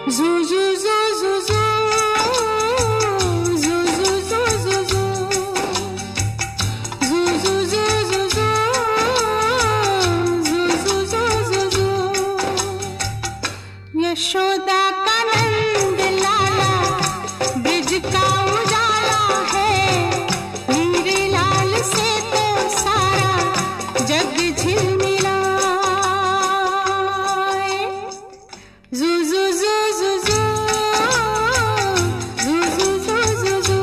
यशोदा का नंद लाला ब्रिज का उजाला है, मेरे लाल से तो सारा जग झिलमिलाए। जू जू जू जू जू जू जू जू जू जू।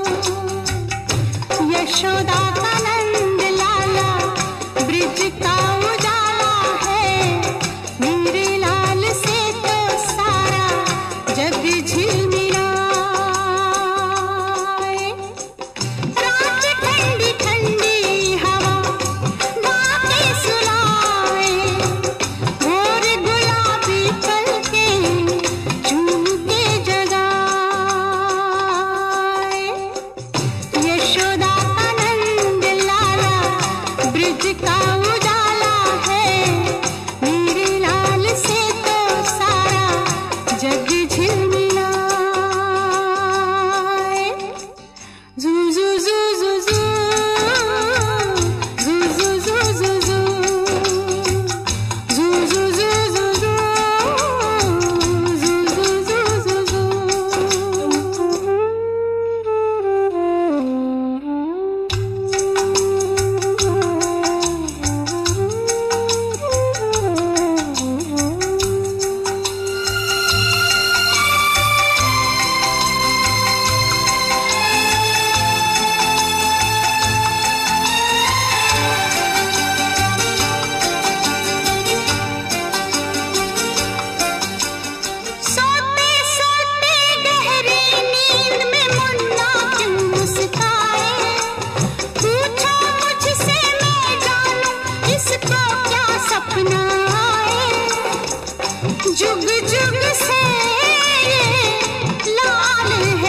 यशोदा का नंद लाला ब्रिज का उजाला है, मेरे लाल से जग झिलमिलाए। रात ठंडी ठंडी हवा बातें सुनाए, और गुलाबी पलके झूम के जगाए। यशोदा का नंद लाला ब्रिज का उजाला है, मेरे लाल से तो सारा जग झिलमिलाए। जू जू जू जू जू जू जू जू जू जू जू जू जू जू जू जू जू। जुग जुग से ये लाल है।